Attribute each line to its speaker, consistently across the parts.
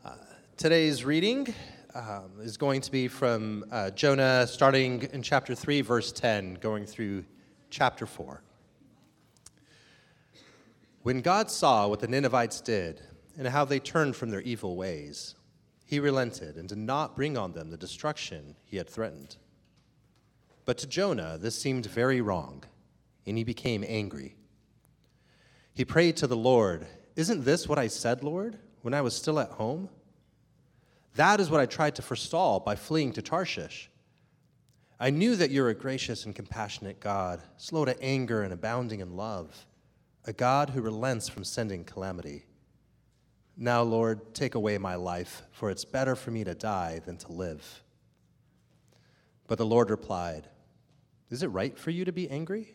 Speaker 1: Today's reading is going to be from Jonah, starting in chapter 3, verse 10, going through chapter 4. When God saw what the Ninevites did and how they turned from their evil ways, he relented and did not bring on them the destruction he had threatened. But to Jonah this seemed very wrong, and he became angry. He prayed to the Lord, "Isn't this what I said, Lord, when I was still at home? That is what I tried to forestall by fleeing to Tarshish. I knew that you're a gracious and compassionate God, slow to anger and abounding in love, a God who relents from sending calamity. Now, Lord, take away my life, for it's better for me to die than to live." But the Lord replied, "Is it right for you to be angry?"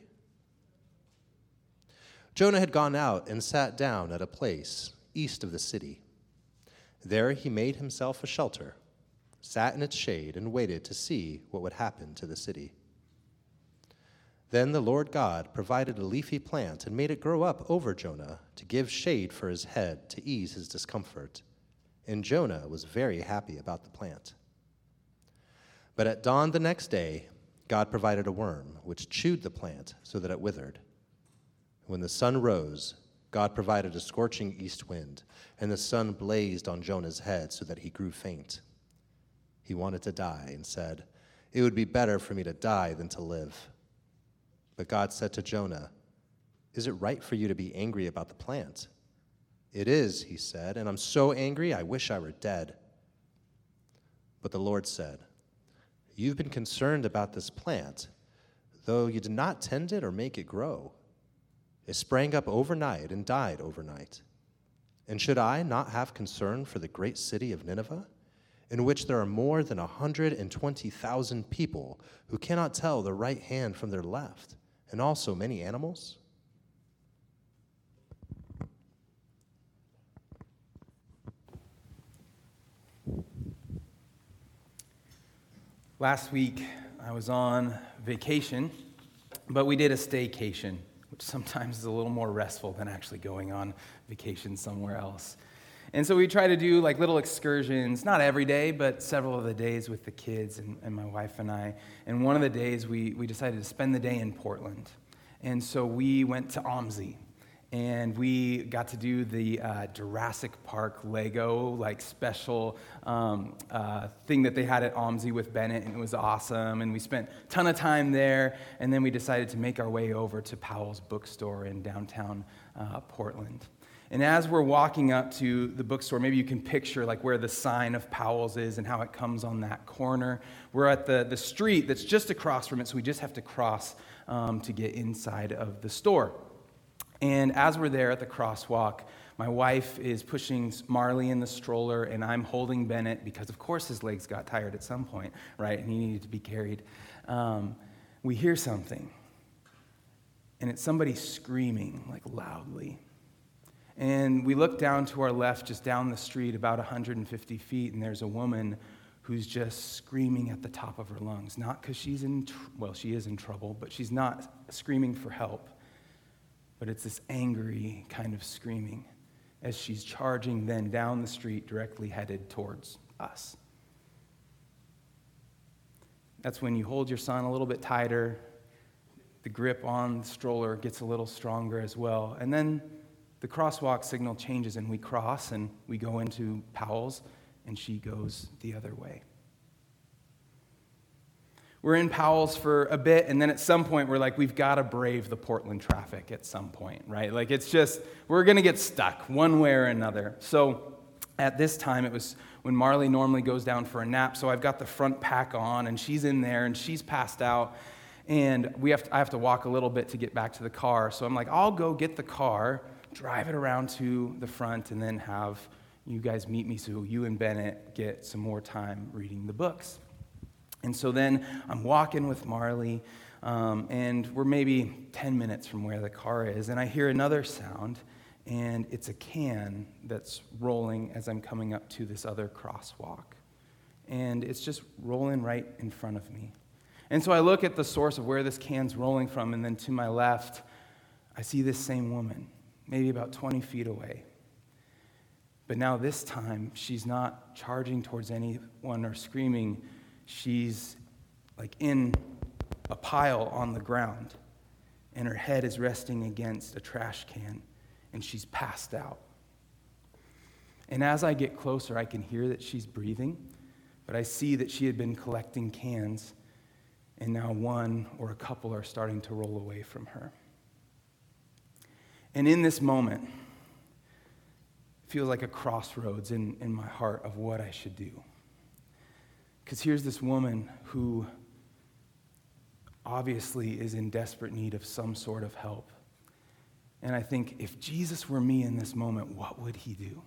Speaker 1: Jonah had gone out and sat down at a place east of the city. There he made himself a shelter, sat in its shade, and waited to see what would happen to the city. Then the Lord God provided a leafy plant and made it grow up over Jonah to give shade for his head to ease his discomfort. And Jonah was very happy about the plant. But at dawn the next day, God provided a worm which chewed the plant so that it withered. When the sun rose, God provided a scorching east wind, and the sun blazed on Jonah's head so that he grew faint. He wanted to die and said, "It would be better for me to die than to live." But God said to Jonah, "Is it right for you to be angry about the plant?" "It is," he said, "and I'm so angry I wish I were dead." But the Lord said, "You've been concerned about this plant, though you did not tend it or make it grow. It sprang up overnight and died overnight. And should I not have concern for the great city of Nineveh, in which there are more than 120,000 people who cannot tell their right hand from their left, and also many animals?"
Speaker 2: Last week, I was on vacation, but we did a staycation, which sometimes is a little more restful than actually going on vacation somewhere else. And so we try to do like little excursions, not every day, but several of the days with the kids and my wife and I. And one of the days we decided to spend the day in Portland. And so we went to OMSI. And we got to do the Jurassic Park Lego like special thing that they had at OMSI with Bennett, and it was awesome. And we spent a ton of time there, and then we decided to make our way over to Powell's bookstore in downtown Portland. And as we're walking up to the bookstore, maybe you can picture like where the sign of Powell's is and how it comes on that corner. We're at the street that's just across from it, so we just have to cross to get inside of the store. And as we're there at the crosswalk, my wife is pushing Marley in the stroller, and I'm holding Bennett because, of course, his legs got tired at some point, right? And he needed to be carried. We hear something, and it's somebody screaming, like loudly. And we look down to our left, just down the street, about 150 feet, and there's a woman who's just screaming at the top of her lungs. Not because she's she is in trouble, but she's not screaming for help. But it's this angry kind of screaming as she's charging then down the street directly headed towards us. That's when you hold your son a little bit tighter, the grip on the stroller gets a little stronger as well, and then the crosswalk signal changes and we cross and we go into Powell's and she goes the other way. We're in Powell's for a bit, and then at some point we're like, we've got to brave the Portland traffic at some point, right? Like it's just, we're going to get stuck one way or another. So at this time, it was when Marley normally goes down for a nap, so I've got the front pack on, and she's in there, and she's passed out, and I have to walk a little bit to get back to the car. So I'm like, I'll go get the car, drive it around to the front, and then have you guys meet me so you and Bennett get some more time reading the books. And so then I'm walking with Marley, and we're maybe 10 minutes from where the car is, and I hear another sound, and it's a can that's rolling as I'm coming up to this other crosswalk. And it's just rolling right in front of me. And so I look at the source of where this can's rolling from, and then to my left, I see this same woman, maybe about 20 feet away. But now this time, she's not charging towards anyone or screaming. She's like in a pile on the ground, and her head is resting against a trash can, and she's passed out. And as I get closer, I can hear that she's breathing, but I see that she had been collecting cans, and now one or a couple are starting to roll away from her. And in this moment, it feels like a crossroads in my heart of what I should do. Because here's this woman who obviously is in desperate need of some sort of help. And I think, if Jesus were me in this moment, what would he do?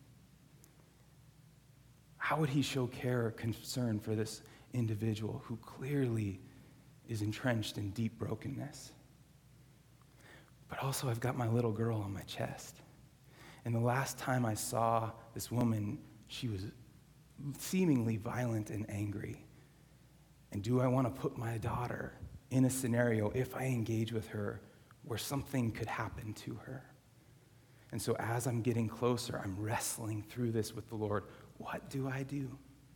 Speaker 2: How would he show care or concern for this individual who clearly is entrenched in deep brokenness? But also, I've got my little girl on my chest. And the last time I saw this woman, she was seemingly violent and angry. And do I want to put my daughter in a scenario, if I engage with her, where something could happen to her? And so as I'm getting closer, I'm wrestling through this with the Lord. What do I do?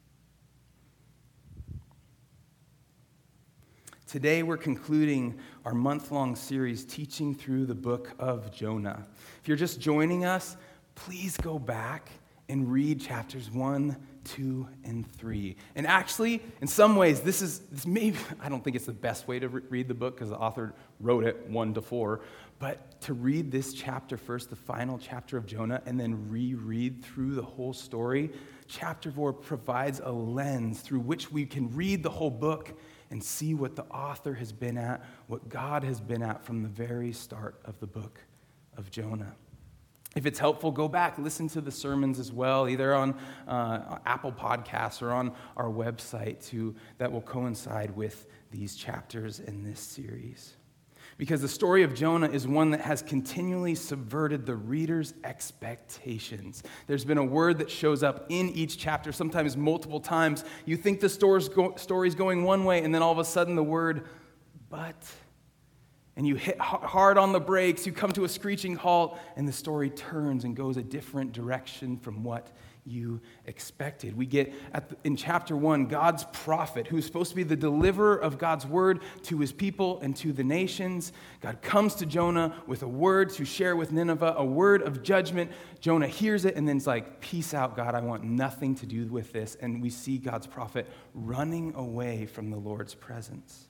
Speaker 2: Today we're concluding our month-long series, Teaching Through the Book of Jonah. If you're just joining us, please go back and read chapters 1, 2, and 3. And actually, in some ways, this maybe, I don't think it's the best way to read the book because the author wrote it 1 to 4, but to read this chapter first, the final chapter of Jonah, and then reread through the whole story, chapter 4 provides a lens through which we can read the whole book and see what the author has been at, what God has been at from the very start of the book of Jonah. If it's helpful, go back, listen to the sermons as well, either on Apple Podcasts or on our website that will coincide with these chapters in this series. Because the story of Jonah is one that has continually subverted the reader's expectations. There's been a word that shows up in each chapter, sometimes multiple times. You think the story's going one way, and then all of a sudden the word, but, and you hit hard on the brakes, you come to a screeching halt, and the story turns and goes a different direction from what you expected. We get in chapter 1, God's prophet, who's supposed to be the deliverer of God's word to his people and to the nations. God comes to Jonah with a word to share with Nineveh, a word of judgment. Jonah hears it and then's like, peace out, God, I want nothing to do with this. And we see God's prophet running away from the Lord's presence.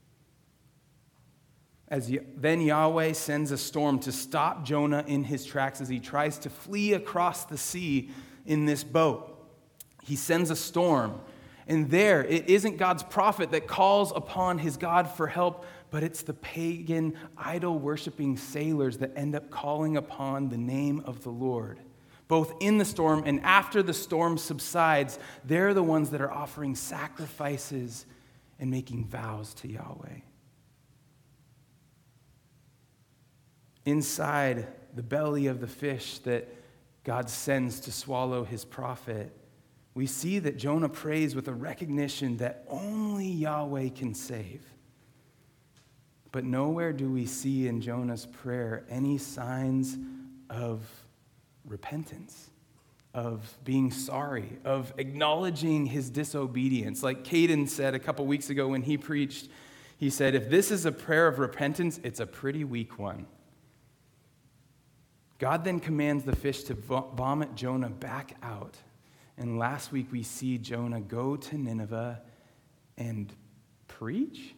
Speaker 2: Then Yahweh sends a storm to stop Jonah in his tracks as he tries to flee across the sea in this boat. He sends a storm, and there it isn't God's prophet that calls upon his God for help, but it's the pagan, idol-worshiping sailors that end up calling upon the name of the Lord. Both in the storm and after the storm subsides, they're the ones that are offering sacrifices and making vows to Yahweh. Inside the belly of the fish that God sends to swallow his prophet, we see that Jonah prays with a recognition that only Yahweh can save. But nowhere do we see in Jonah's prayer any signs of repentance, of being sorry, of acknowledging his disobedience. Like Caden said a couple weeks ago when he preached, he said, if this is a prayer of repentance, it's a pretty weak one. God then commands the fish to vomit Jonah back out. And last week we see Jonah go to Nineveh and preach.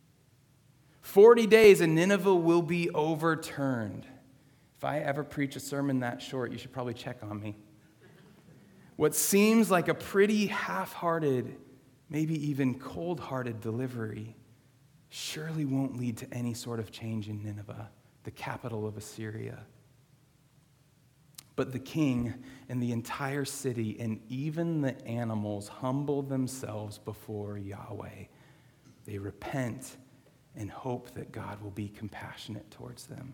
Speaker 2: 40 days and Nineveh will be overturned. If I ever preach a sermon that short, you should probably check on me. What seems like a pretty half-hearted, maybe even cold-hearted delivery surely won't lead to any sort of change in Nineveh, the capital of Assyria. But the king and the entire city and even the animals humble themselves before Yahweh. They repent and hope that God will be compassionate towards them.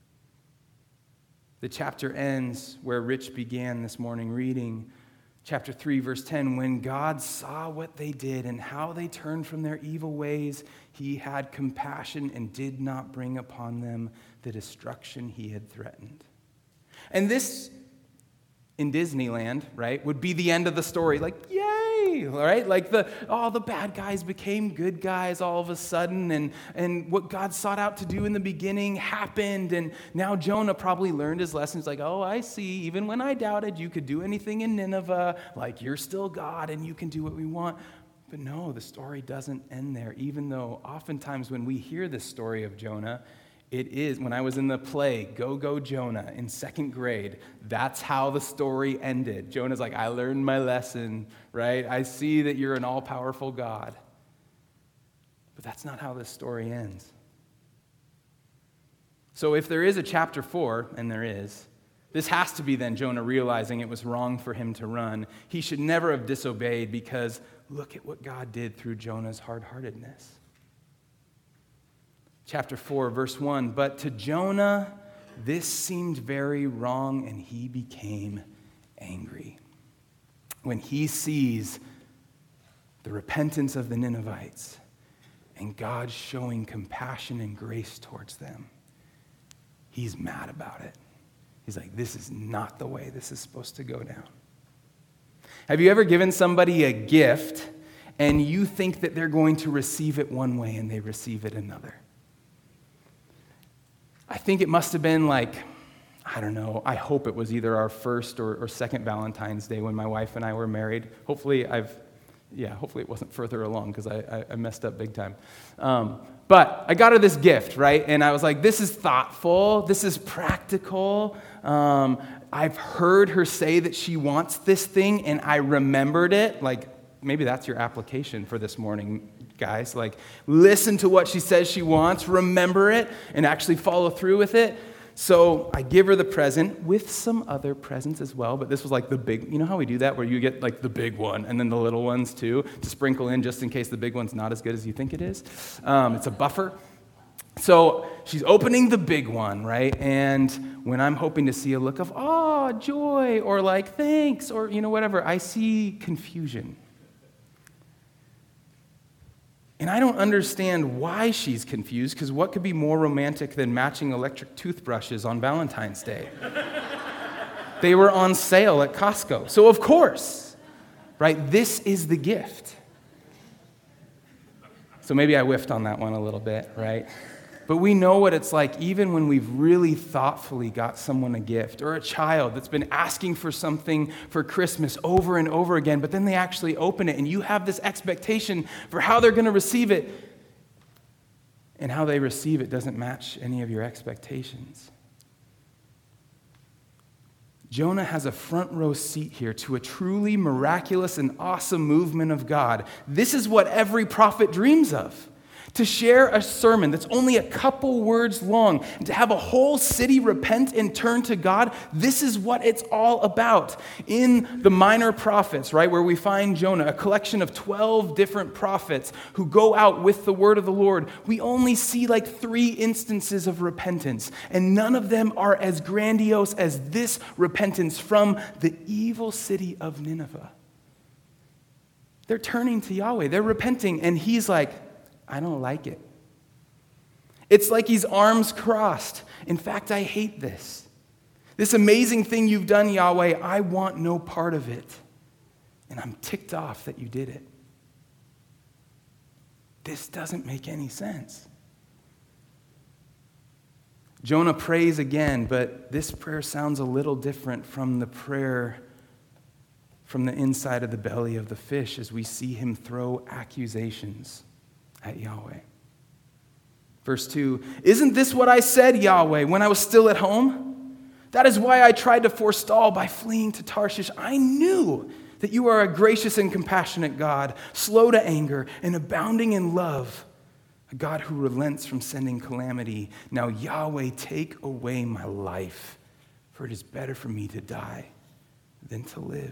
Speaker 2: The chapter ends where Rich began this morning reading. Chapter 3, verse 10, when God saw what they did and how they turned from their evil ways, he had compassion and did not bring upon them the destruction he had threatened. And this in Disneyland, right, would be the end of the story. Like, yay, right? Like the bad guys became good guys all of a sudden, and what God sought out to do in the beginning happened, and now Jonah probably learned his lessons. Like, oh, I see, even when I doubted you could do anything in Nineveh, like you're still God and you can do what we want. But no, the story doesn't end there, even though oftentimes when we hear this story of Jonah, it is, when I was in the play, Go, Go, Jonah, in second grade, that's how the story ended. Jonah's like, I learned my lesson, right? I see that you're an all-powerful God. But that's not how this story ends. So if there is a chapter 4, and there is, this has to be then Jonah realizing it was wrong for him to run. He should never have disobeyed because look at what God did through Jonah's hard-heartedness. Chapter 4, verse 1, but to Jonah this seemed very wrong, and he became angry. When he sees the repentance of the Ninevites and God showing compassion and grace towards them, he's mad about it. He's like, this is not the way this is supposed to go down. Have you ever given somebody a gift and you think that they're going to receive it one way and they receive it another? I think it must have been like, I don't know, I hope it was either our first or second Valentine's Day when my wife and I were married. Hopefully it wasn't further along because I messed up big time. But I got her this gift, right? And I was like, this is thoughtful, this is practical. I've heard her say that she wants this thing, and I remembered it. Like, maybe that's your application for this morning, guys. Like, listen to what she says she wants, remember it, and actually follow through with it. So I give her the present with some other presents as well, but this was like the big, you know how we do that, where you get like the big one and then the little ones too, to sprinkle in just in case the big one's not as good as you think it is. It's a buffer. So she's opening the big one, right? And when I'm hoping to see a look of, oh, joy, or like, thanks, or, whatever, I see confusion. And I don't understand why she's confused, because what could be more romantic than matching electric toothbrushes on Valentine's Day? They were on sale at Costco. So of course, right, this is the gift. So maybe I whiffed on that one a little bit, right? But we know what it's like even when we've really thoughtfully got someone a gift, or a child that's been asking for something for Christmas over and over again, but then they actually open it and you have this expectation for how they're going to receive it, and how they receive it doesn't match any of your expectations. Jonah has a front row seat here to a truly miraculous and awesome movement of God. This is what every prophet dreams of. To share a sermon that's only a couple words long, and to have a whole city repent and turn to God, this is what it's all about. In the minor prophets, right, where we find Jonah, a collection of 12 different prophets who go out with the word of the Lord, we only see like 3 instances of repentance, and none of them are as grandiose as this repentance from the evil city of Nineveh. They're turning to Yahweh, they're repenting, and he's like, I don't like it. It's like he's arms crossed. In fact, I hate this. This amazing thing you've done, Yahweh, I want no part of it. And I'm ticked off that you did it. This doesn't make any sense. Jonah prays again, but this prayer sounds a little different from the prayer from the inside of the belly of the fish as we see him throw accusations at Yahweh. Verse 2, isn't this what I said, Yahweh, when I was still at home? That is why I tried to forestall by fleeing to Tarshish. I knew that you are a gracious and compassionate God, slow to anger and abounding in love, a God who relents from sending calamity. Now, Yahweh, take away my life, for it is better for me to die than to live.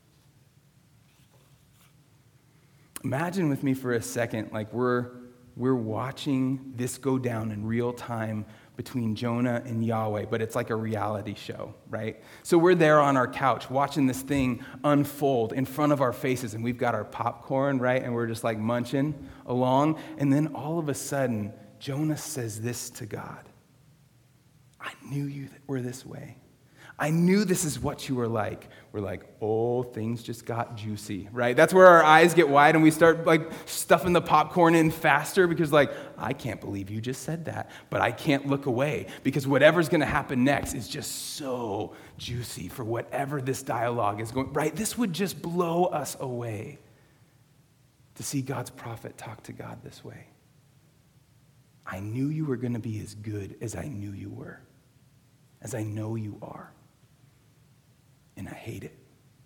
Speaker 2: Imagine with me for a second, like we're watching this go down in real time between Jonah and Yahweh, but it's like a reality show, right? So we're there on our couch watching this thing unfold in front of our faces, and we've got our popcorn, right? And we're just like munching along, and then all of a sudden, Jonah says this to God. I knew you were this way. I knew this is what you were like. We're like, oh, things just got juicy, right? That's where our eyes get wide and we start like stuffing the popcorn in faster because like, I can't believe you just said that, but I can't look away because whatever's going to happen next is just so juicy for whatever this dialogue is going, right? This would just blow us away to see God's prophet talk to God this way. I knew you were going to be as good as I knew you were, as I know you are. And I hate it.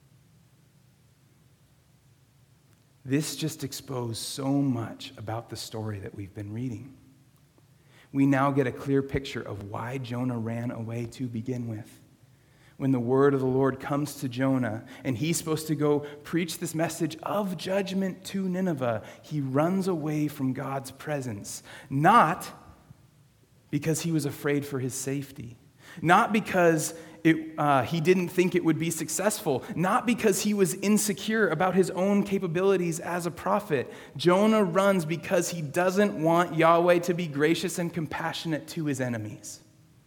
Speaker 2: This just exposed so much about the story that we've been reading. We now get a clear picture of why Jonah ran away to begin with. When the word of the Lord comes to Jonah, and he's supposed to go preach this message of judgment to Nineveh, he runs away from God's presence, not because he was afraid for his safety, not because he didn't think it would be successful, not because he was insecure about his own capabilities as a prophet. Jonah runs because he doesn't want Yahweh to be gracious and compassionate to his enemies.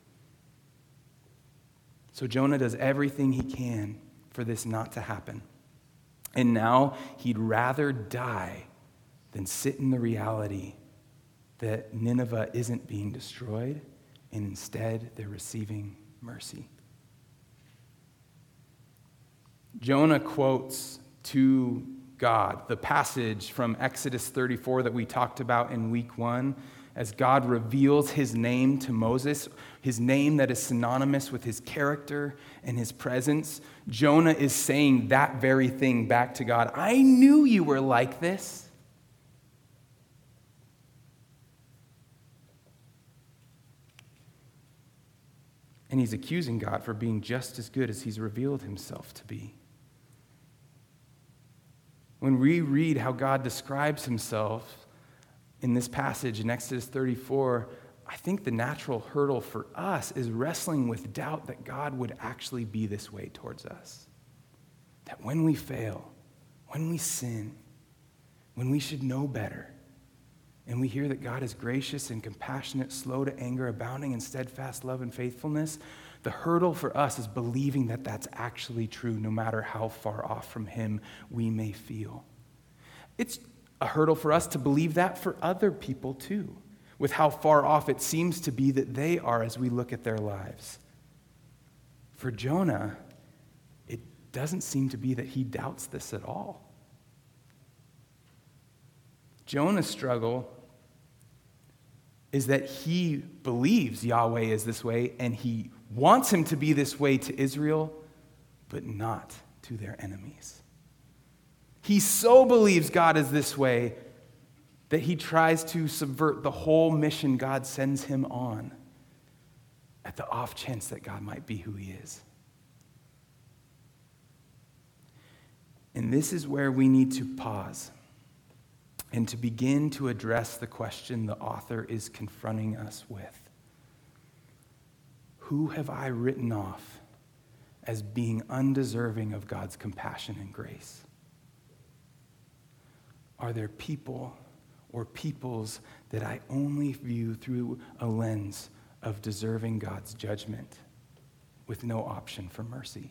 Speaker 2: So Jonah does everything he can for this not to happen. And now he'd rather die than sit in the reality that Nineveh isn't being destroyed, and instead they're receiving mercy. Jonah quotes to God the passage from Exodus 34 that we talked about in week 1, as God reveals his name to Moses, his name that is synonymous with his character and his presence. Jonah is saying that very thing back to God. I knew you were like this. And he's accusing God for being just as good as he's revealed himself to be. When we read how God describes himself in this passage in Exodus 34, I think the natural hurdle for us is wrestling with doubt that God would actually be this way towards us. That when we fail, when we sin, when we should know better, and we hear that God is gracious and compassionate, slow to anger, abounding in steadfast love and faithfulness, the hurdle for us is believing that that's actually true, no matter how far off from him we may feel. It's a hurdle for us to believe that for other people too, with how far off it seems to be that they are as we look at their lives. For Jonah, it doesn't seem to be that he doubts this at all. Jonah's struggle is that he believes Yahweh is this way, and he wants him to be this way to Israel, but not to their enemies. He so believes God is this way that he tries to subvert the whole mission God sends him on at the off chance that God might be who he is. And this is where we need to pause and to begin to address the question the author is confronting us with. Who have I written off as being undeserving of God's compassion and grace? Are there people or peoples that I only view through a lens of deserving God's judgment with no option for mercy?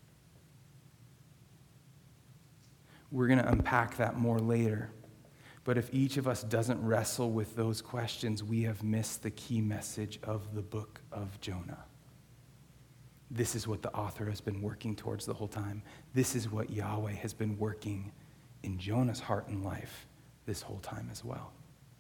Speaker 2: We're going to unpack that more later. But if each of us doesn't wrestle with those questions, we have missed the key message of the book of Jonah. This is what the author has been working towards the whole time. This is what Yahweh has been working in Jonah's heart and life this whole time as well.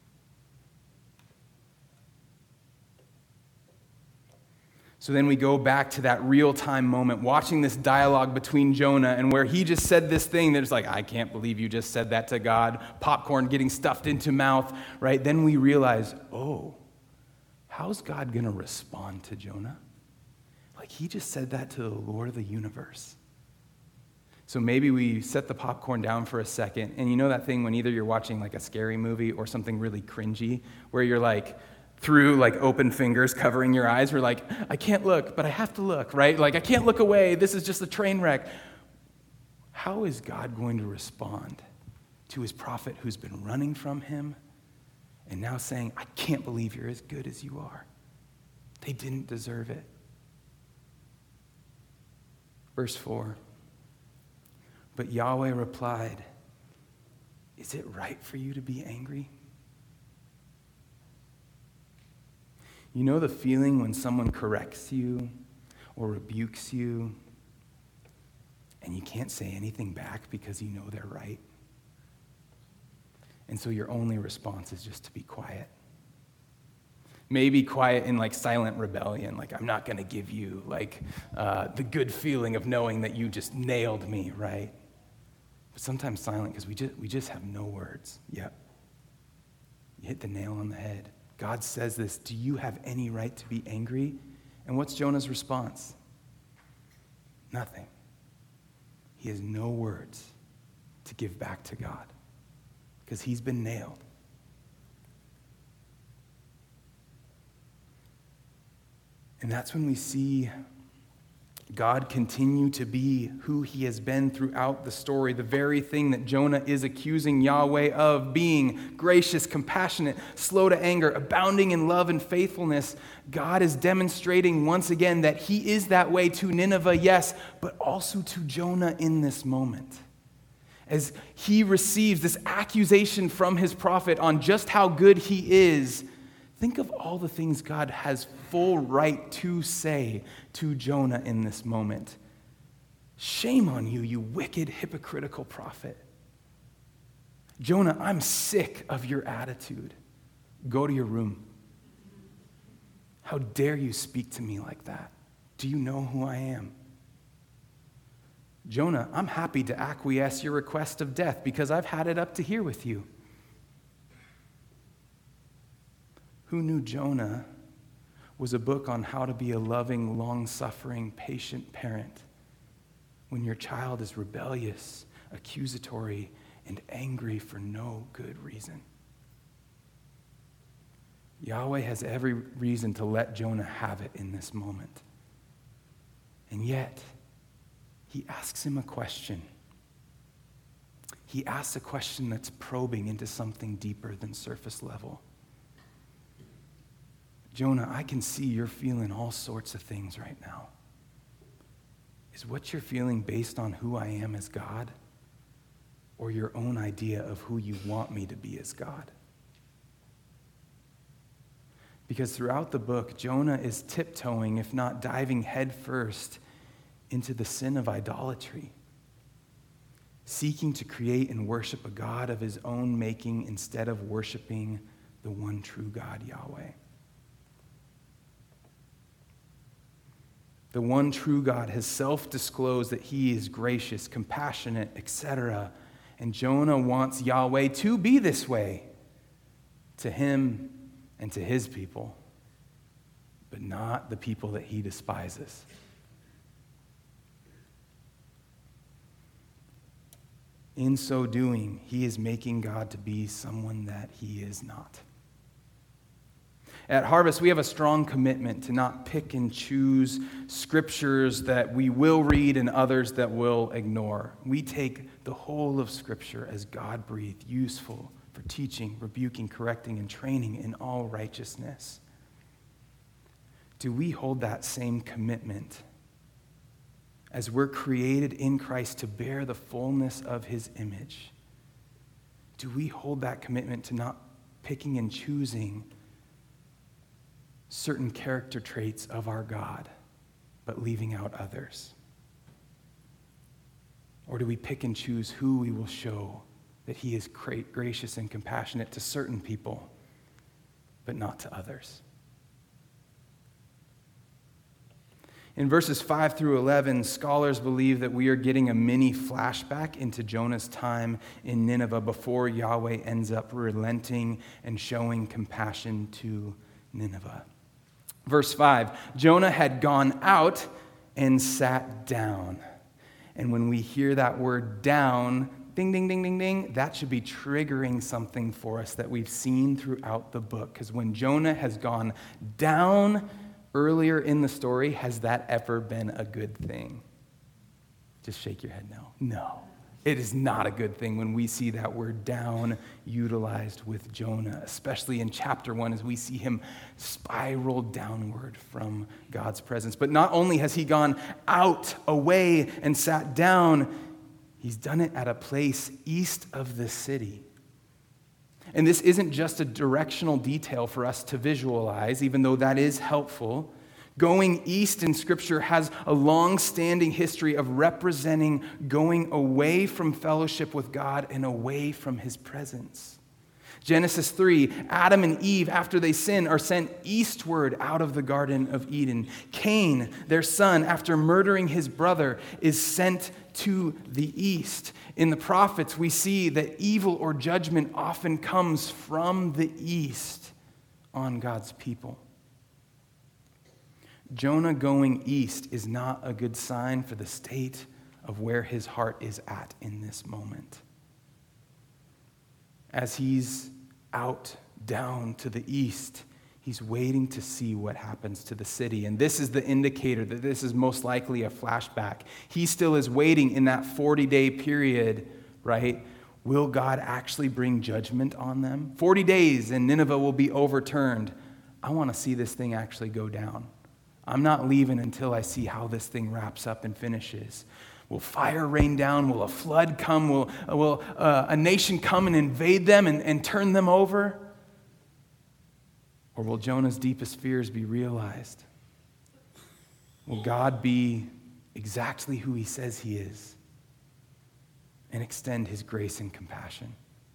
Speaker 2: So then we go back to that real-time moment, watching this dialogue between Jonah and where he just said this thing that's like, I can't believe you just said that to God, popcorn getting stuffed into mouth, right? Then we realize, oh, how's God going to respond to Jonah? Like he just said that to the Lord of the universe. So maybe we set the popcorn down for a second, and you know that thing when either you're watching like a scary movie or something really cringy, where you're like, through like open fingers covering your eyes, we're like, I can't look, but I have to look, right? Like I can't look away. This is just a train wreck. How is God going to respond to his prophet who's been running from him and now saying, I can't believe you're as good as you are? They didn't deserve it. Verse 4. But Yahweh replied, "Is it right for you to be angry?" You know the feeling when someone corrects you or rebukes you and you can't say anything back because you know they're right? And so your only response is just to be quiet. Maybe quiet in like silent rebellion, like I'm not going to give you like the good feeling of knowing that you just nailed me, right? But sometimes silent because we just have no words. Yep. You hit the nail on the head. God says this, do you have any right to be angry? And what's Jonah's response? Nothing. He has no words to give back to God because he's been nailed. And that's when we see God continue to be who he has been throughout the story, the very thing that Jonah is accusing Yahweh of, being gracious, compassionate, slow to anger, abounding in love and faithfulness. God is demonstrating once again that he is that way to Nineveh, yes, but also to Jonah in this moment. As he receives this accusation from his prophet on just how good he is, think of all the things God has full right to say to Jonah in this moment. Shame on you, you wicked, hypocritical prophet. Jonah, I'm sick of your attitude. Go to your room. How dare you speak to me like that? Do you know who I am? Jonah, I'm happy to acquiesce your request of death because I've had it up to here with you. Who Knew Jonah was a book on how to be a loving, long-suffering, patient parent when your child is rebellious, accusatory, and angry for no good reason. Yahweh has every reason to let Jonah have it in this moment. And yet, he asks him a question. He asks a question that's probing into something deeper than surface level. Jonah, I can see you're feeling all sorts of things right now. Is what you're feeling based on who I am as God, or your own idea of who you want me to be as God? Because throughout the book, Jonah is tiptoeing, if not diving headfirst, into the sin of idolatry, seeking to create and worship a God of his own making instead of worshiping the one true God, Yahweh. The one true God has self-disclosed that he is gracious, compassionate, etc. And Jonah wants Yahweh to be this way to him and to his people, but not the people that he despises. In so doing, he is making God to be someone that he is not. At Harvest, we have a strong commitment to not pick and choose scriptures that we will read and others that we'll ignore. We take the whole of Scripture as God-breathed, useful for teaching, rebuking, correcting, and training in all righteousness. Do we hold that same commitment as we're created in Christ to bear the fullness of his image? Do we hold that commitment to not picking and choosing certain character traits of our God, but leaving out others? Or do we pick and choose who we will show that he is gracious and compassionate to certain people, but not to others? In verses 5 through 11, scholars believe that we are getting a mini flashback into Jonah's time in Nineveh before Yahweh ends up relenting and showing compassion to Nineveh. Verse 5, Jonah had gone out and sat down. And when we hear that word down, ding, ding, ding, ding, ding, that should be triggering something for us that we've seen throughout the book. Because when Jonah has gone down earlier in the story, has that ever been a good thing? Just shake your head no. No. It is not a good thing when we see that word down utilized with Jonah, especially in chapter 1 as we see him spiral downward from God's presence. But not only has he gone out, away, and sat down, he's done it at a place east of the city. And this isn't just a directional detail for us to visualize, even though that is helpful. Going east in Scripture has a long-standing history of representing going away from fellowship with God and away from his presence. Genesis 3, Adam and Eve, after they sin, are sent eastward out of the Garden of Eden. Cain, their son, after murdering his brother, is sent to the east. In the prophets, we see that evil or judgment often comes from the east on God's people. Jonah going east is not a good sign for the state of where his heart is at in this moment. As he's out, down to the east, he's waiting to see what happens to the city. And this is the indicator that this is most likely a flashback. He still is waiting in that 40-day period, right? Will God actually bring judgment on them? 40 days and Nineveh will be overturned. I want to see this thing actually go down. I'm not leaving until I see how this thing wraps up and finishes. Will fire rain down? Will a flood come? Will a nation come and invade them and turn them over? Or will Jonah's deepest fears be realized? Will God be exactly who he says he is and extend his grace and compassion?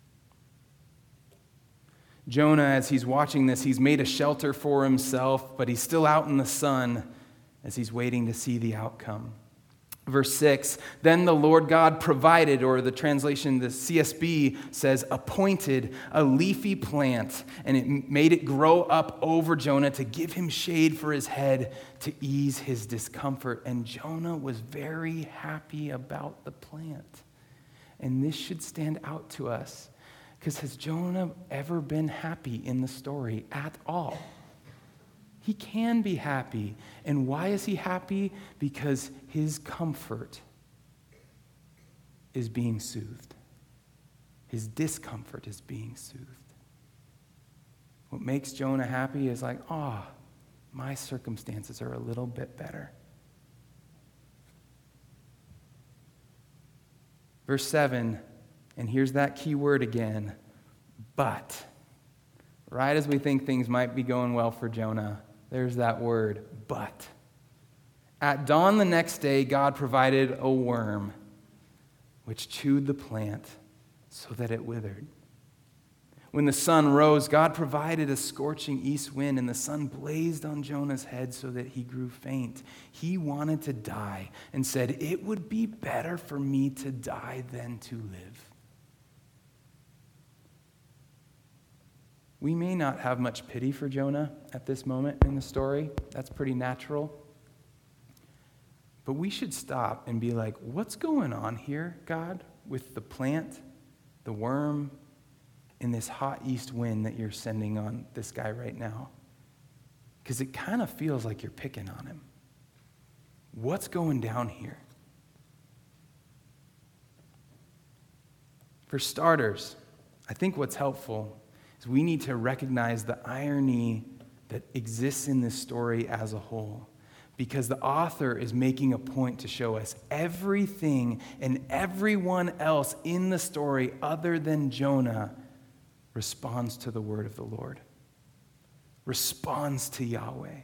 Speaker 2: Jonah, as he's watching this, he's made a shelter for himself, but he's still out in the sun as he's waiting to see the outcome. Verse 6, then the Lord God provided, or the translation, the CSB says, appointed a leafy plant, and it made it grow up over Jonah to give him shade for his head to ease his discomfort. And Jonah was very happy about the plant. And this should stand out to us. Because has Jonah ever been happy in the story at all? He can be happy. And why is he happy? Because his comfort is being soothed. His discomfort is being soothed. What makes Jonah happy is like, my circumstances are a little bit better. Verse 7, and here's that key word again, but. Right as we think things might be going well for Jonah, there's that word, but. At dawn the next day, God provided a worm, which chewed the plant so that it withered. When the sun rose, God provided a scorching east wind, and the sun blazed on Jonah's head so that he grew faint. He wanted to die and said, it would be better for me to die than to live. We may not have much pity for Jonah at this moment in the story. That's pretty natural. But we should stop and be like, what's going on here, God, with the plant, the worm, and this hot east wind that you're sending on this guy right now? Because it kind of feels like you're picking on him. What's going down here? For starters, I think what's helpful is we need to recognize the irony that exists in this story as a whole. Because the author is making a point to show us everything and everyone else in the story other than Jonah responds to the word of the Lord, responds to Yahweh.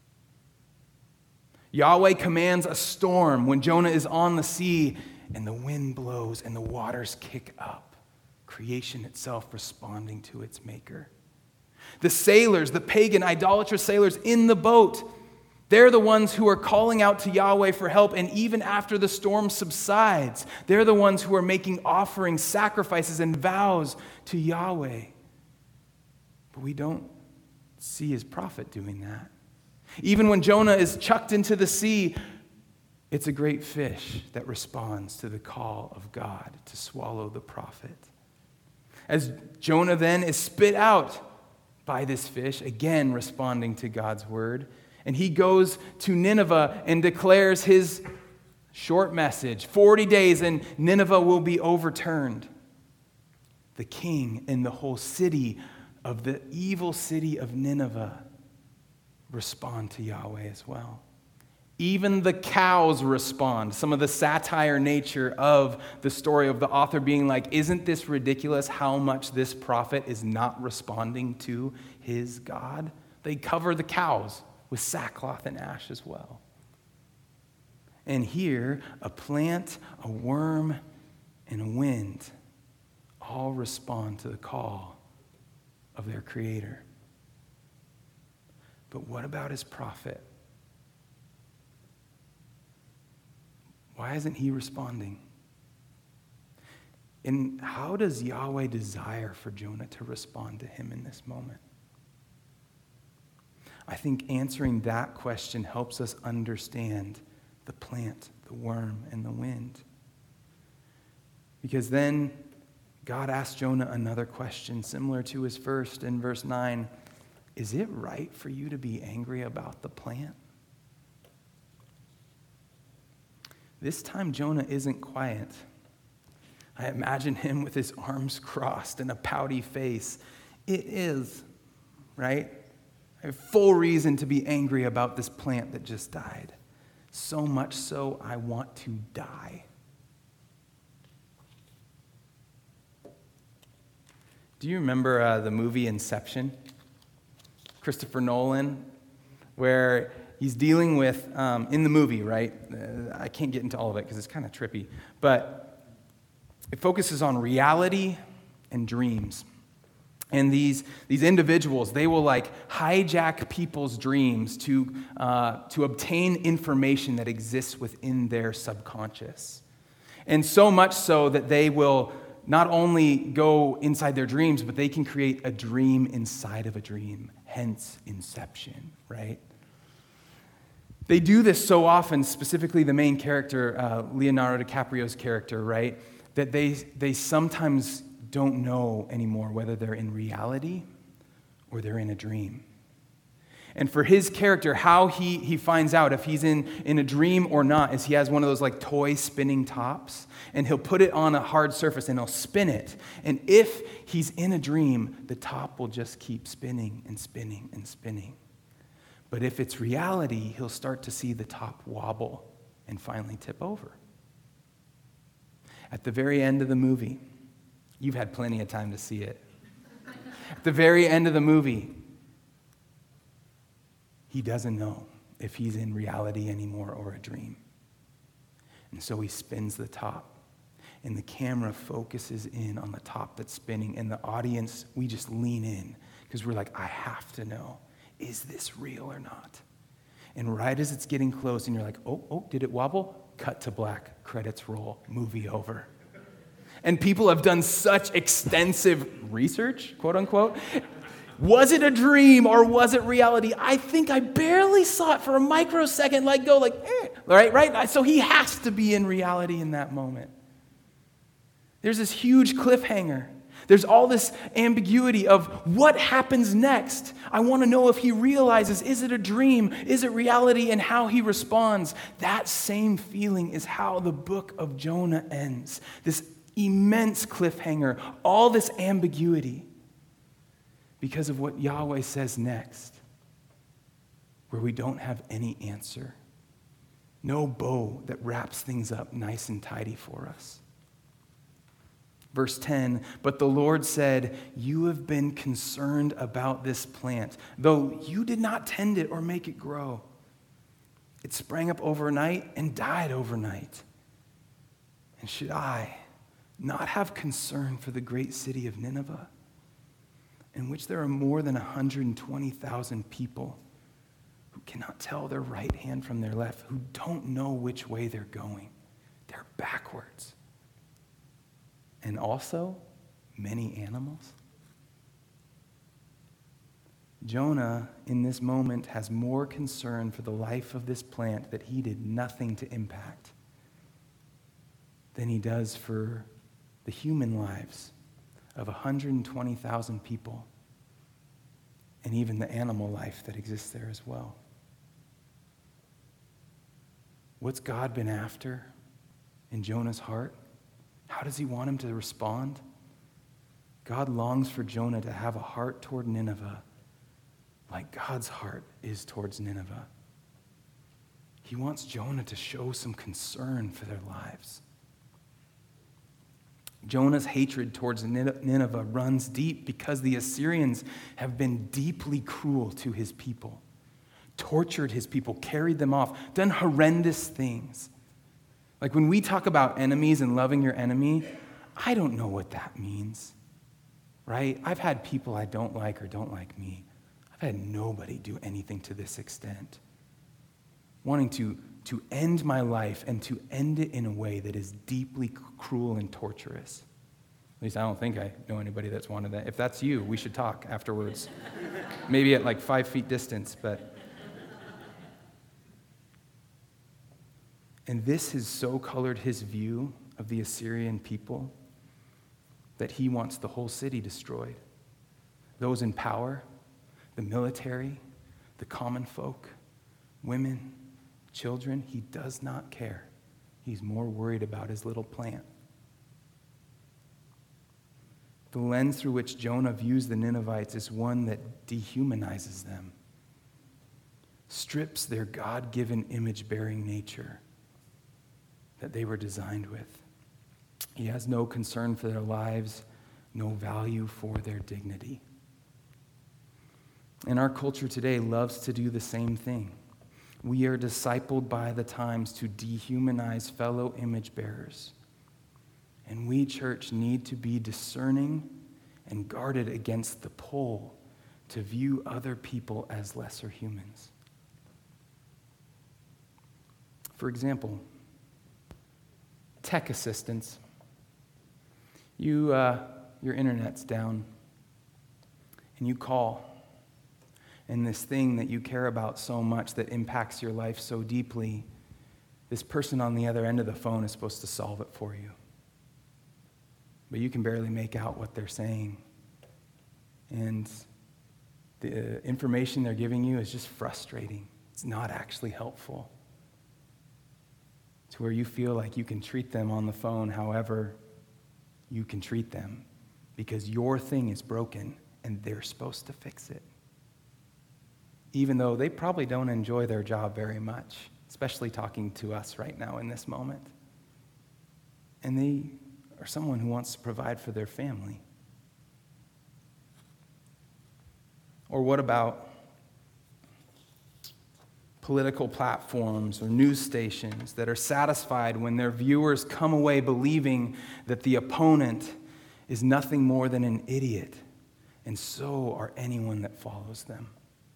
Speaker 2: Yahweh commands a storm when Jonah is on the sea, and the wind blows and the waters kick up, creation itself responding to its maker. The sailors, the pagan, idolatrous sailors in the boat, they're the ones who are calling out to Yahweh for help, and even after the storm subsides, they're the ones who are making offerings, sacrifices, and vows to Yahweh. But we don't see his prophet doing that. Even when Jonah is chucked into the sea, it's a great fish that responds to the call of God to swallow the prophet. As Jonah then is spit out by this fish, again responding to God's word, and he goes to Nineveh and declares his Short message, 40 days and Nineveh will be overturned. The king and the whole city of the evil city of Nineveh respond to Yahweh as well. Even the cows respond. Some of the satire nature of the story of the author being like, isn't this ridiculous how much this prophet is not responding to his God? They cover the cows with sackcloth and ash as well. And here, a plant, a worm, and a wind all respond to the call of their Creator. But what about his prophet? Why isn't he responding? And how does Yahweh desire for Jonah to respond to him in this moment? I think answering that question helps us understand the plant, the worm, and the wind. Because then God asked Jonah another question similar to his first in verse 9. Is it right for you to be angry about the plant? This time Jonah isn't quiet. I imagine him with his arms crossed and a pouty face. It is, right? I have full reason to be angry about this plant that just died. So much so, I want to die. Do you remember the movie Inception? Christopher Nolan, where he's dealing with, in the movie, right? I can't get into all of it because it's kind of trippy, but it focuses on reality and dreams. And these individuals, they will like hijack people's dreams to obtain information that exists within their subconscious. And so much so that they will not only go inside their dreams, but they can create a dream inside of a dream, hence Inception, right? They do this so often, specifically the main character, Leonardo DiCaprio's character, right? That they sometimes don't know anymore whether they're in reality or they're in a dream. And for his character, how he finds out if he's in a dream or not is he has one of those like toy spinning tops, and he'll put it on a hard surface and he'll spin it. And if he's in a dream, the top will just keep spinning and spinning and spinning. But if it's reality, he'll start to see the top wobble and finally tip over. At the very end of the movie, you've had plenty of time to see it. At the very end of the movie, he doesn't know if he's in reality anymore or a dream. And so he spins the top, and the camera focuses in on the top that's spinning, and the audience, we just lean in because we're like, I have to know. Is this real or not? And right as it's getting close and you're like, oh, did it wobble? Cut to black, credits roll, movie over. And people have done such extensive research, quote unquote. Was it a dream or was it reality? I think I barely saw it for a microsecond, right? So he has to be in reality in that moment. There's this huge cliffhanger. There's all this ambiguity of what happens next. I want to know if he realizes, is it a dream? Is it reality? And how he responds. That same feeling is how the book of Jonah ends. This immense cliffhanger, all this ambiguity because of what Yahweh says next, where we don't have any answer. No bow that wraps things up nice and tidy for us. Verse 10, but the Lord said, you have been concerned about this plant, though you did not tend it or make it grow. It sprang up overnight and died overnight. And should I not have concern for the great city of Nineveh, in which there are more than 120,000 people who cannot tell their right hand from their left, who don't know which way they're going? They're backwards. And also, many animals. Jonah, in this moment, has more concern for the life of this plant that he did nothing to impact than he does for the human lives of 120,000 people and even the animal life that exists there as well. What's God been after in Jonah's heart? How does he want him to respond? God longs for Jonah to have a heart toward Nineveh like God's heart is towards Nineveh. He wants Jonah to show some concern for their lives. Jonah's hatred towards Nineveh runs deep because the Assyrians have been deeply cruel to his people, tortured his people, carried them off, done horrendous things. Like when we talk about enemies and loving your enemy, I don't know what that means, right? I've had people I don't like or don't like me. I've had nobody do anything to this extent. Wanting to end my life and to end it in a way that is deeply cruel and torturous. At least I don't think I know anybody that's wanted that. If that's you, we should talk afterwards. Maybe at like 5 feet distance, but... And this has so colored his view of the Assyrian people that he wants the whole city destroyed. Those in power, the military, the common folk, women, children, he does not care. He's more worried about his little plant. The lens through which Jonah views the Ninevites is one that dehumanizes them, strips their God-given image-bearing nature that they were designed with. He has no concern for their lives, no value for their dignity. And our culture today loves to do the same thing. We are discipled by the times to dehumanize fellow image bearers. And we, church, need to be discerning and guarded against the pull to view other people as lesser humans. For example, tech assistants. Your internet's down, and you call. And this thing that you care about so much that impacts your life so deeply, this person on the other end of the phone is supposed to solve it for you. But you can barely make out what they're saying. And the information they're giving you is just frustrating. It's not actually helpful. To where you feel like you can treat them on the phone however you can treat them because your thing is broken and they're supposed to fix it. Even though they probably don't enjoy their job very much, especially talking to us right now in this moment. And they are someone who wants to provide for their family. Or what about political platforms or news stations that are satisfied when their viewers come away believing that the opponent is nothing more than an idiot, and so are anyone that follows them?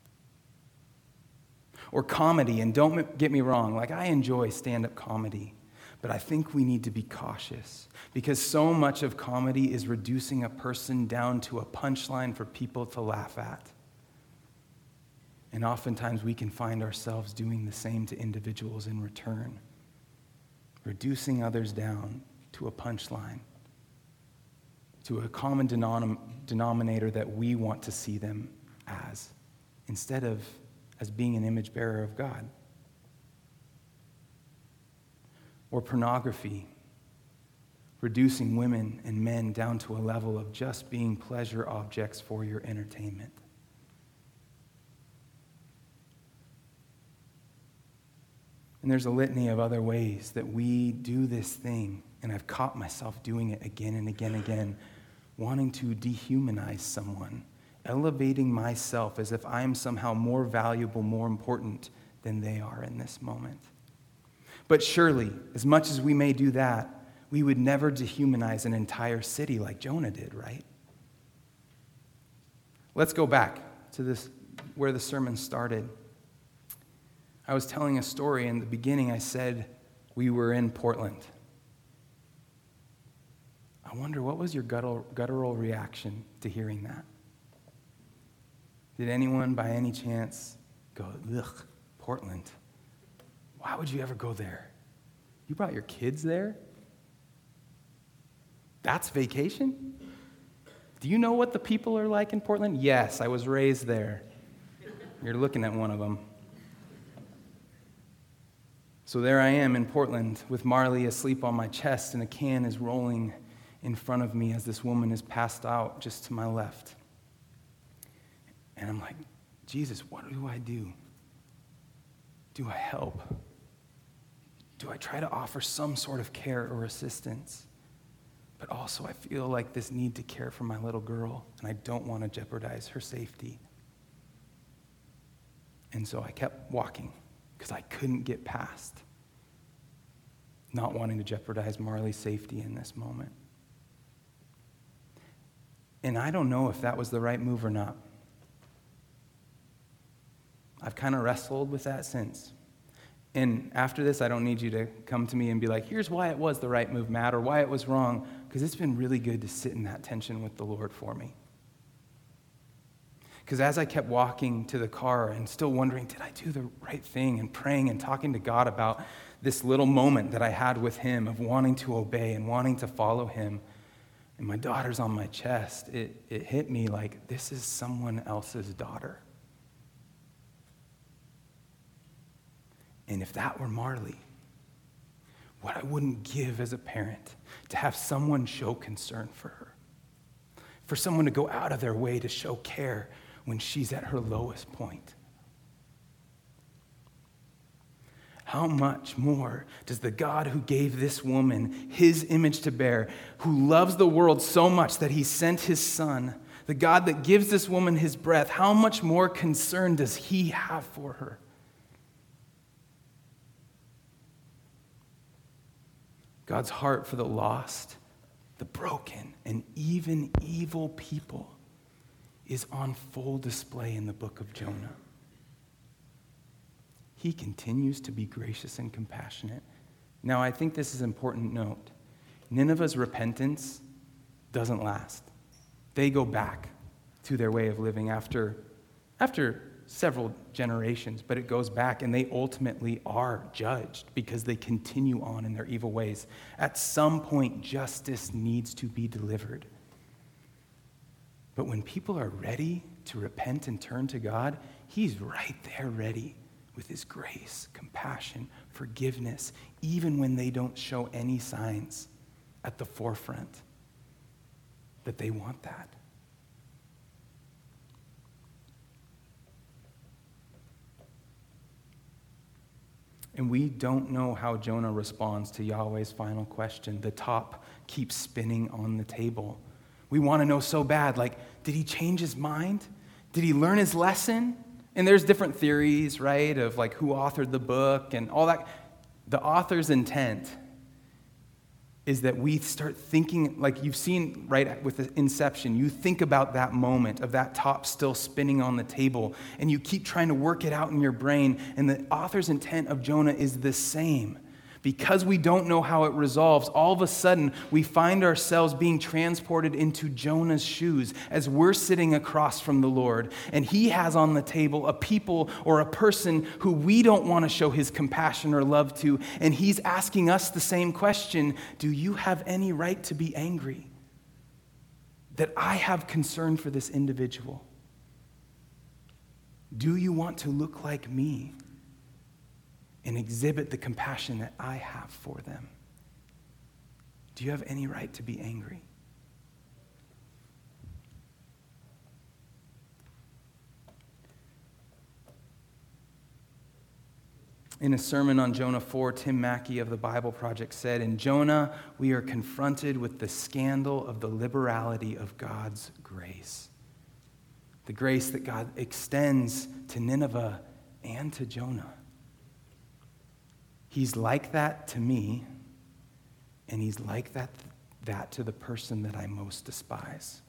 Speaker 2: Or comedy, and don't get me wrong, like I enjoy stand-up comedy, but I think we need to be cautious because so much of comedy is reducing a person down to a punchline for people to laugh at. And oftentimes we can find ourselves doing the same to individuals in return, reducing others down to a punchline, to a common denominator that we want to see them as, instead of as being an image bearer of God. Or pornography, reducing women and men down to a level of just being pleasure objects for your entertainment. And there's a litany of other ways that we do this thing, and I've caught myself doing it again and again and again, wanting to dehumanize someone, elevating myself as if I'm somehow more valuable, more important than they are in this moment. But surely, as much as we may do that, we would never dehumanize an entire city like Jonah did, right? Let's go back to this, where the sermon started. I was telling a story in the beginning. I said we were in Portland. I wonder, what was your guttural reaction to hearing that? Did anyone by any chance go, ugh, Portland? Why would you ever go there? You brought your kids there? That's vacation? Do you know what the people are like in Portland? Yes, I was raised there. You're looking at one of them. So there I am in Portland with Marley asleep on my chest, and a can is rolling in front of me as this woman is passed out just to my left. And I'm like, Jesus, what do I do? Do I help? Do I try to offer some sort of care or assistance? But also I feel like this need to care for my little girl, and I don't want to jeopardize her safety. And so I kept walking because I couldn't get past not wanting to jeopardize Marley's safety in this moment. And I don't know if that was the right move or not. I've kind of wrestled with that since. And after this, I don't need you to come to me and be like, here's why it was the right move, Matt, or why it was wrong, because it's been really good to sit in that tension with the Lord for me. Because as I kept walking to the car and still wondering, did I do the right thing, and praying and talking to God about this little moment that I had with him of wanting to obey and wanting to follow him, and my daughter's on my chest, it hit me like, this is someone else's daughter. And if that were Marley, what I wouldn't give as a parent to have someone show concern for her, for someone to go out of their way to show care when she's at her lowest point. How much more does the God who gave this woman his image to bear, who loves the world so much that he sent his son, the God that gives this woman his breath, how much more concern does he have for her? God's heart for the lost, the broken, and even evil people is on full display in the book of Jonah. He continues to be gracious and compassionate. Now, I think this is an important note. Nineveh's repentance doesn't last. They go back to their way of living after several generations, but it goes back, and they ultimately are judged because they continue on in their evil ways. At some point, justice needs to be delivered. But when people are ready to repent and turn to God, he's right there ready with his grace, compassion, forgiveness, even when they don't show any signs at the forefront that they want that. And we don't know how Jonah responds to Yahweh's final question. The top keeps spinning on the table. We want to know so bad, like, did he change his mind? Did he learn his lesson? And there's different theories, right, of like who authored the book and all that. The author's intent is that we start thinking, like you've seen right with the inception, you think about that moment of that top still spinning on the table, and you keep trying to work it out in your brain, and the author's intent of Jonah is the same. Because we don't know how it resolves, all of a sudden we find ourselves being transported into Jonah's shoes as we're sitting across from the Lord, and he has on the table a people or a person who we don't want to show his compassion or love to, and he's asking us the same question: do you have any right to be angry that I have concern for this individual? Do you want to look like me and exhibit the compassion that I have for them? Do you have any right to be angry? In a sermon on Jonah 4, Tim Mackey of the Bible Project said, in Jonah, we are confronted with the scandal of the liberality of God's grace. The grace that God extends to Nineveh and to Jonah. He's like that to me, and he's like that to the person that I most despise.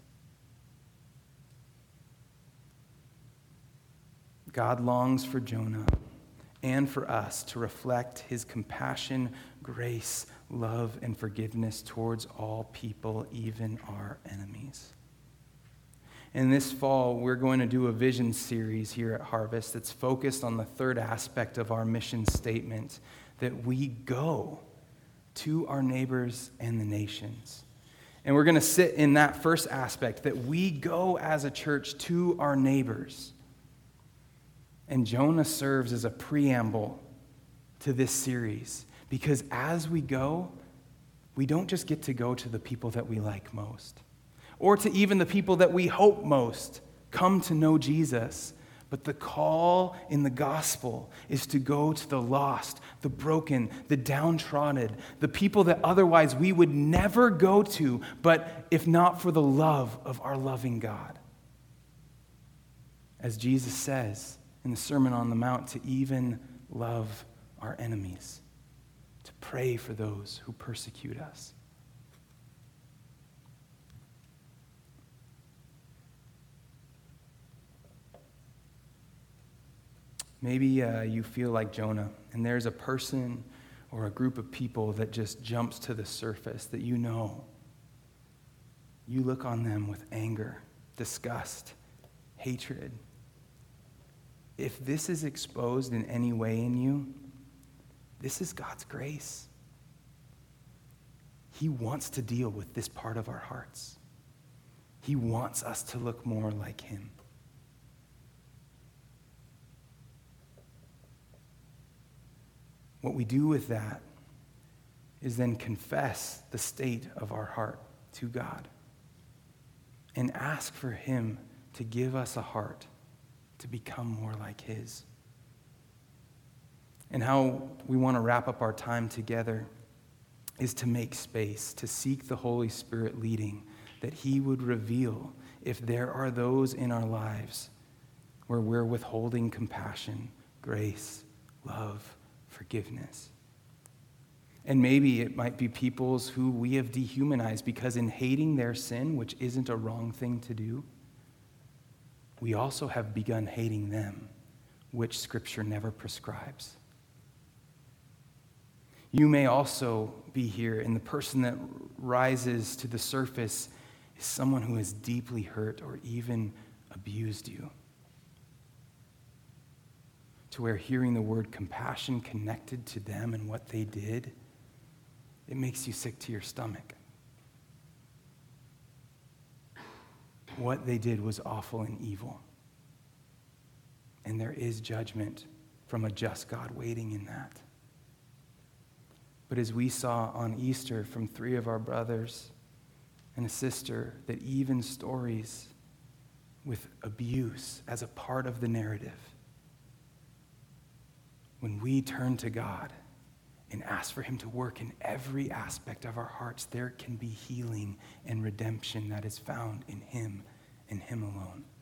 Speaker 2: God longs for Jonah and for us to reflect his compassion, grace, love, and forgiveness towards all people, even our enemies. And this fall, we're going to do a vision series here at Harvest that's focused on the third aspect of our mission statement, that we go to our neighbors and the nations. And we're going to sit in that first aspect, that we go as a church to our neighbors. And Jonah serves as a preamble to this series, because as we go, we don't just get to go to the people that we like most, or to even the people that we hope most come to know Jesus. But the call in the gospel is to go to the lost, the broken, the downtrodden, the people that otherwise we would never go to, but if not for the love of our loving God. As Jesus says in the Sermon on the Mount, to even love our enemies, to pray for those who persecute us. Maybe you feel like Jonah, and there's a person or a group of people that just jumps to the surface that you know. You look on them with anger, disgust, hatred. If this is exposed in any way in you, this is God's grace. He wants to deal with this part of our hearts. He wants us to look more like him. What we do with that is then confess the state of our heart to God and ask for him to give us a heart to become more like his. And how we want to wrap up our time together is to make space, to seek the Holy Spirit leading, that he would reveal if there are those in our lives where we're withholding compassion, grace, love, forgiveness. And maybe it might be peoples who we have dehumanized because in hating their sin, which isn't a wrong thing to do, we also have begun hating them, which Scripture never prescribes. You may also be here, and the person that rises to the surface is someone who has deeply hurt or even abused you, to where hearing the word compassion connected to them and what they did, it makes you sick to your stomach. What they did was awful and evil. And there is judgment from a just God waiting in that. But as we saw on Easter from 3 of our brothers and a sister, that even stories with abuse as a part of the narrative, when we turn to God and ask for him to work in every aspect of our hearts, there can be healing and redemption that is found in him and him alone.